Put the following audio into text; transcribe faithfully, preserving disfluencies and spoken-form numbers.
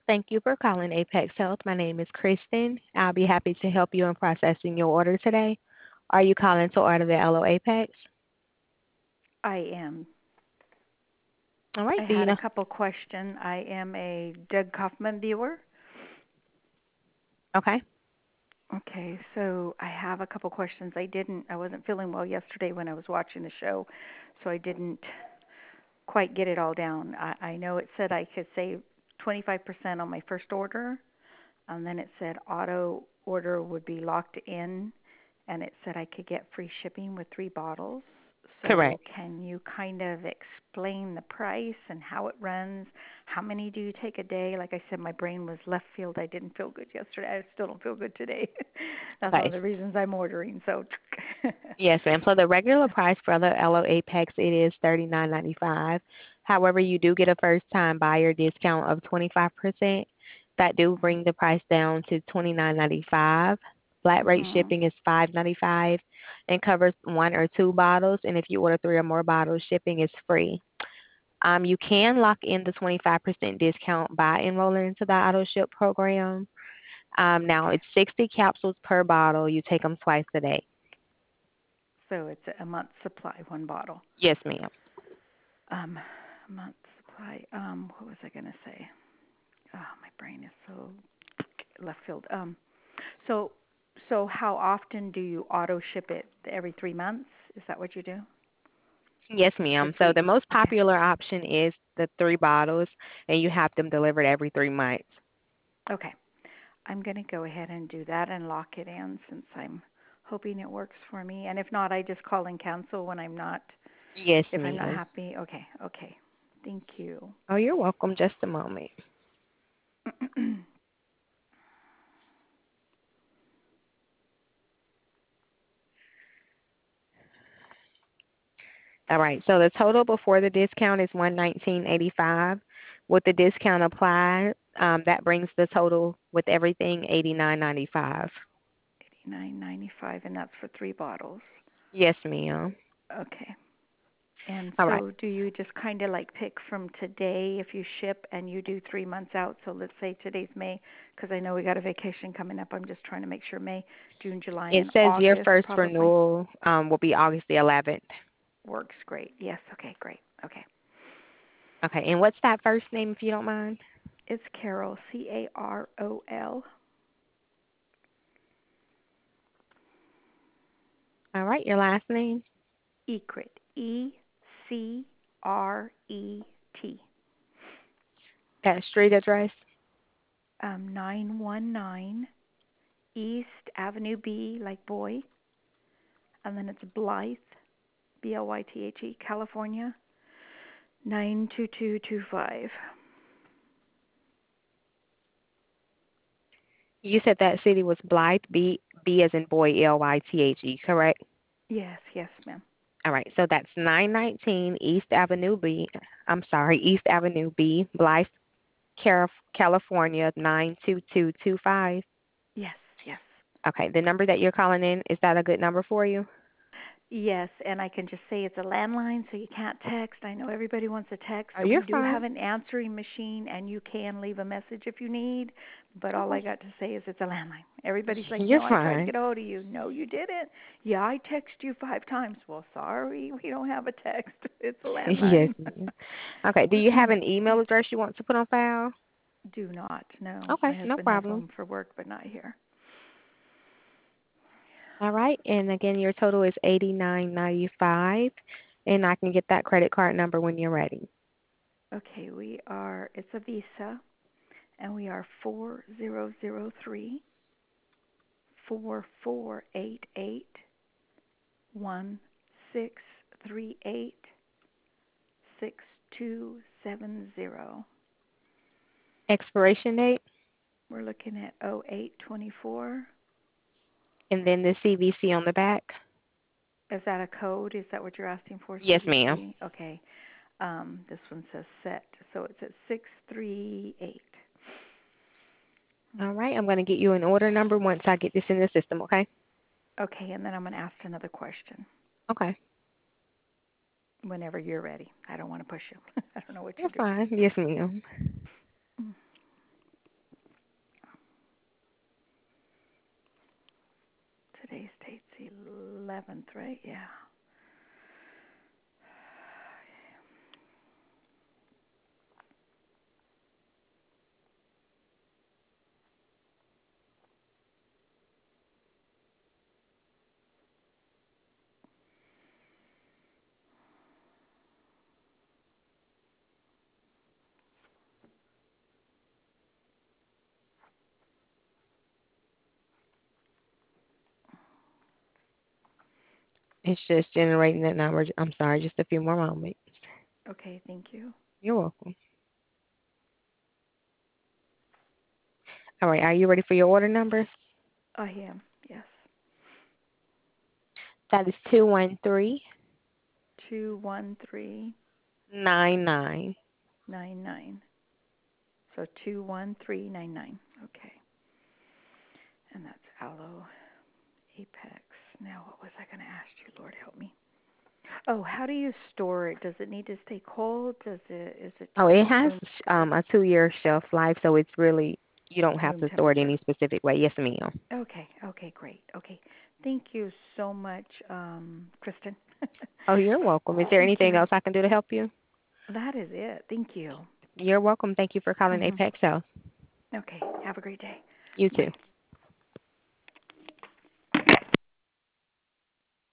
Thank you for calling Apex Health. My name is Kristen. I'll be happy to help you in processing your order today. Are you calling to order the L O Apex? I am. All I right, do you had a know? couple questions. I am a Doug Kaufman viewer. Okay. Okay, so I have a couple questions. I didn't, I wasn't feeling well yesterday when I was watching the show, so I didn't quite get it all down. I, I know it said I could save twenty-five percent on my first order, and then it said auto order would be locked in, and it said I could get free shipping with three bottles. So Correct. can you kind of explain the price and how it runs? How many do you take a day? Like I said, my brain was left field. I didn't feel good yesterday. I still don't feel good today. That's one of Okay. the reasons I'm ordering. So Yes, ma'am. So the regular price for the L O Apex it is thirty nine ninety five. However, you do get a first time buyer discount of twenty five percent. That do bring the price down to twenty nine ninety five. Flat rate mhm. shipping is five ninety five and covers one or two bottles. And if you order three or more bottles, shipping is free. Um, you can lock in the twenty five percent discount by enrolling into the auto ship program. Um, now Okay. it's sixty capsules per bottle. You take them twice a day. So it's a month supply, one bottle. Yes, ma'am. Um, month supply. Um, what was I going to say? Oh, my brain is so left field. Um, so so how often do you auto ship it? Every three months? Is that what you do? Yes, The ma'am. So three. the most Okay. popular option is the three bottles, and you have them delivered every three months. Okay. I'm going to go ahead and do that and lock it in since I'm hoping it works for me. And if not, I just call and cancel when I'm not Yes, if I'm not ma'am. happy. Okay. Okay. Thank you. Oh, you're welcome. Just a moment. All right. So the total before the discount is one nineteen eighty five. With the discount applied, um, that brings the total with everything eighty nine ninety five. eighty-nine ninety-five, and that's for three bottles. Yes, ma'am. Okay. And All right. so do you just kind of like pick from today if you ship and you do three months out? So let's say today's May, because I know we got a vacation coming up. I'm just trying to make sure May, June, July, It and says your August first probably renewal um, will be August the eleventh. works great. Yes. Okay. Great. Okay. Okay. And what's that first name, if you don't mind? It's Carol, C A R O L. All right. Your last name? Ecret. E C R E T. That street address? Um, nine one nine East Avenue B, like boy, and then it's Blythe, B L Y T H E, California, nine two two two five. You said that city was Blythe, B B as in boy, L Y T H E, correct? Yes, yes, ma'am. All right, so that's nine nineteen East Avenue B. I'm sorry, East Avenue B, Blythe, California nine two two two five. Yes, yes. Okay, the number that you're calling in, is that a good number for you? Yes, and I can just say it's a landline so you can't text. I know everybody wants a text. Oh, We you're do have fine. an answering machine and you can leave a message if you need, but all I Okay. got to say is it's a landline. Everybody's like, You're "No, I tried to fine. get a hold of you." No, you didn't. Yeah, I texted you five times. Well, sorry, we don't have a text. It's a Yes, landline. ma'am. Okay, do you have an email address you want to put on file? Do not. No, Okay, my no husband has problem. one for work but not here. All right, and again, your total is eighty nine ninety five, and I can get that credit card number when you're ready. Okay, we are it's a Visa and we are four zero zero three four four eight eight one six three eight six two seven zero. Expiration date, We're looking at oh eight twenty-four. and then the C V C on the back. Is that a code? Is that what you're asking for, Yes, ma'am. C V C? Okay. Um, this one says set, so it's at six three eight. All right, I'm going to get you an order number once I get this in the system, okay? Okay, and then I'm going to ask another question Okay. whenever you're ready. I don't want to push you. I don't know what You're you're fine. Yes, ma'am. doing. eleventh, right? Yeah. It's just generating that number. I'm sorry, just a few more moments. Okay, thank you. You're welcome. All right, are you ready for your order number? I am. Yes. That is two one three Two one three nine nine. nine nine. So two one three nine nine. Okay. And that's Aloe Apex. Now, what was I going to ask you? Lord help me. Oh, how do you store it? Does it need to stay cold? Does it? Is it Oh, it has room um, a two-year shelf life, so it's really, you don't have room to store it temperature? any specific way. Yes, ma'am. Okay. Okay. Great. Okay. Thank you so much, um, Kristen. Oh, you're welcome. Is there Thank anything you. else I can do to help you? That is it. Thank you. You're welcome. Thank you for calling Mhm. Apex Health. Okay. Have a great day. You Bye. too.